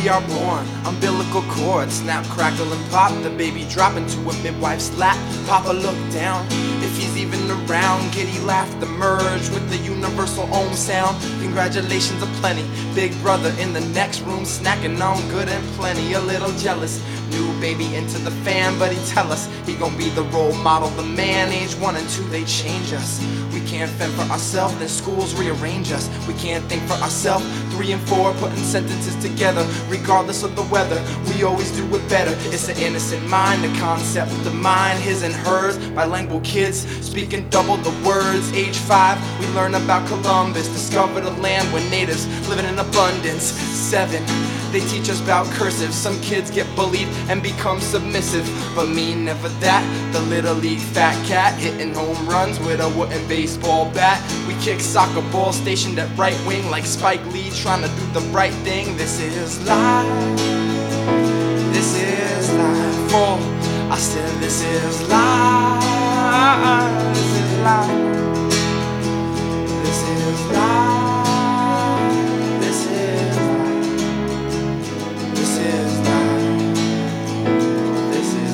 are born, umbilical cord, snap, crackle, and pop. The baby drop into a midwife's lap. Papa look down, if he's even around. Giddy laugh, the merge with the universal ohm sound. Congratulations aplenty, big brother in the next room, snacking on good and plenty. A little jealous, new baby into the fan, but he tell us he gon' be the role model, the man. Age 1 and 2 they change us. We can't fend for ourselves, then schools rearrange us. We can't think for ourselves. 3 and 4 putting sentences together, regardless of the weather. We always do it better. It's an innocent mind, the concept of the mind, his and hers. Bilingual kids speaking double the words. Age 5, we learn about Columbus, discover the land where natives living in abundance. 7, they teach us about cursive. Some kids get bullied and become submissive, but me never that. The little league fat cat hitting home runs with a wooden baseball bat. We kick soccer ball stationed at right wing like Spike Lee, trying to do the right thing. This is life. This is life. Oh, I said this is life. This is life. This is life. This is life. This is life. This is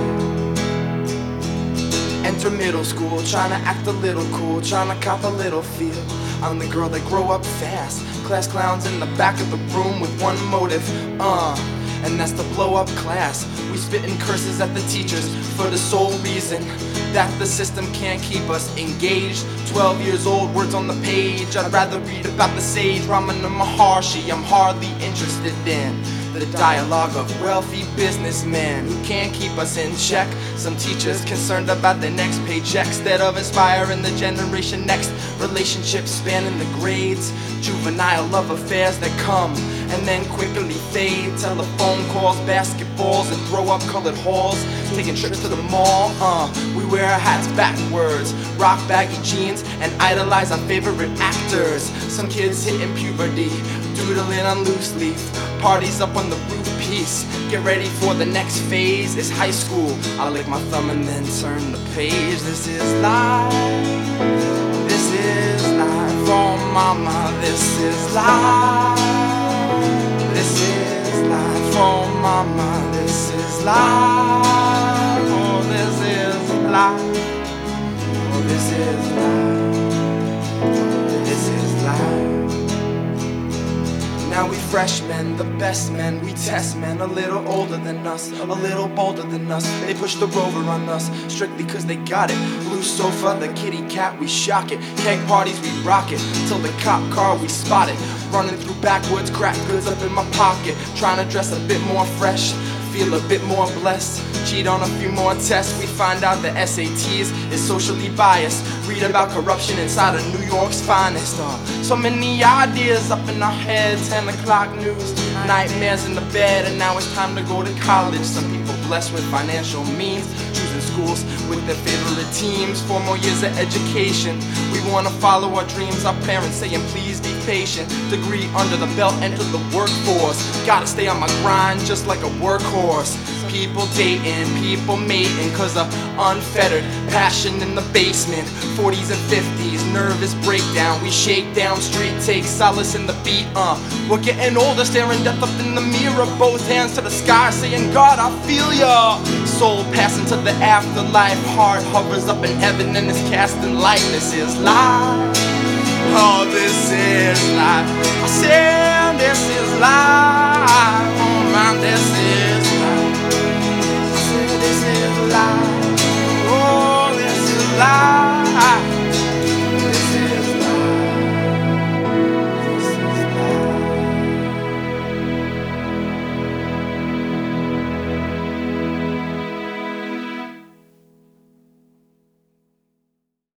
life. Enter middle school, trying to act a little cool, trying to cop a little feel. I'm the girl that grow up fast. Class clowns in the back of the room with one motive, and that's to blow up class. We spittin' curses at the teachers for the sole reason that the system can't keep us engaged. 12 years old, words on the page. I'd rather read about the sage Ramana Maharshi. I'm hardly interested in the dialogue of wealthy businessmen who can't keep us in check. Some teachers concerned about their next paycheck instead of inspiring the generation next. Relationships spanning the grades, juvenile love affairs that come and then quickly fade. Telephone calls, basketballs, and throw up colored halls. Taking trips to the mall, we wear our hats backwards, rock baggy jeans, and idolize our favorite actors. Some kids hitting puberty, doodling on loose leaf. Parties up on the roof piece. Get ready for the next phase. It's high school. I'll lick my thumb and then turn the page. This is life. This is life. Oh mama, this is life. This is life. Oh mama, this is life. Oh, this is life. Oh, this is life. This is life. Now we freshmen, the best men, we test men. A little older than us, a little bolder than us. They push the rover on us, strictly cause they got it. Blue sofa, the kitty cat, we shock it. Keg parties, we rock it, till the cop car, we spot it. Running through backwoods, crack goods up in my pocket. Trying to dress a bit more fresh, feel a bit more blessed. Cheat on a few more tests, we find out that SATs is socially biased. Read about corruption inside of New York's finest. So many ideas up in our heads. 10 o'clock news, nightmares in the bed, and now it's time to go to college. Some people blessed with financial means, choosing schools with their favorite teams. 4 more years of education, we wanna follow our dreams. Our parents saying please be patient. Degree under the belt, enter the workforce. Gotta stay on my grind just like a workhorse. People dating, people mating, cause of unfettered passion in the basement. 40s and 50s, nervous breakdown. We shake down street, take solace in the beat. We're getting older, staring death up in the mirror. Both hands to the sky, saying God, I feel ya. Soul passing to the afterlife. Heart hovers up in heaven and is casting light. This is life. Oh, this is life. I said this is life.